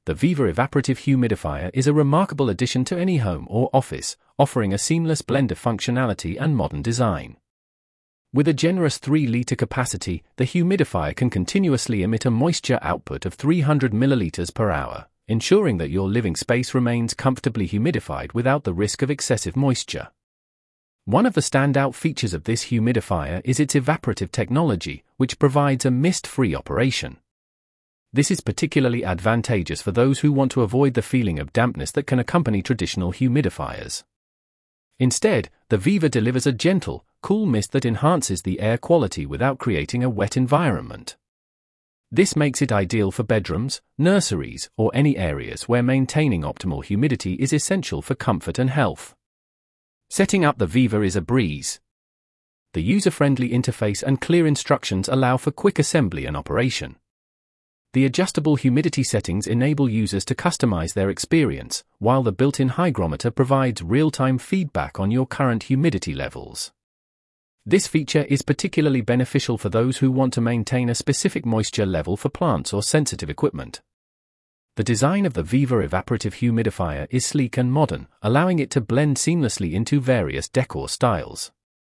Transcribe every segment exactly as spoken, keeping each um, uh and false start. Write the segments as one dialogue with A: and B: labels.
A: The Viva Evaporative Humidifier is a remarkable addition to any home or office, offering a seamless blend of functionality and modern design. With a generous three litre capacity, the humidifier can continuously emit a moisture output of three hundred milliliters per hour, ensuring that your living space remains comfortably humidified without the risk of excessive moisture. One of the standout features of this humidifier is its evaporative technology, which provides a mist-free operation. This is particularly advantageous for those who want to avoid the feeling of dampness that can accompany traditional humidifiers. Instead, the Viva delivers a gentle, cool mist that enhances the air quality without creating a wet environment. This makes it ideal for bedrooms, nurseries, or any areas where maintaining optimal humidity is essential for comfort and health. Setting up the Viva is a breeze. The user-friendly interface and clear instructions allow for quick assembly and operation. The adjustable humidity settings enable users to customize their experience, while the built-in hygrometer provides real-time feedback on your current humidity levels. This feature is particularly beneficial for those who want to maintain a specific moisture level for plants or sensitive equipment. The design of the Viva Evaporative Humidifier is sleek and modern, allowing it to blend seamlessly into various decor styles.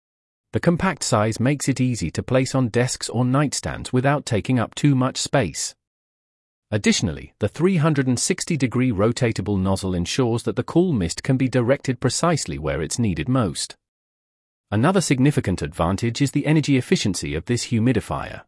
A: The compact size makes it easy to place on desks or nightstands without taking up too much space. Additionally, the three hundred sixty degree rotatable nozzle ensures that the cool mist can be directed precisely where it's needed most. Another significant advantage is the energy efficiency of this humidifier.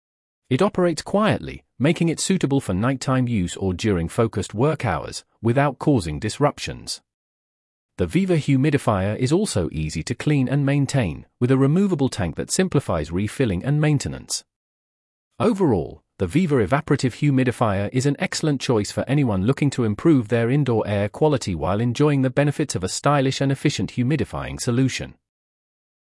A: It operates quietly, making it suitable for nighttime use or during focused work hours, without causing disruptions. The Viva humidifier is also easy to clean and maintain, with a removable tank that simplifies refilling and maintenance. Overall, the Viva Evaporative Humidifier is an excellent choice for anyone looking to improve their indoor air quality while enjoying the benefits of a stylish and efficient humidifying solution.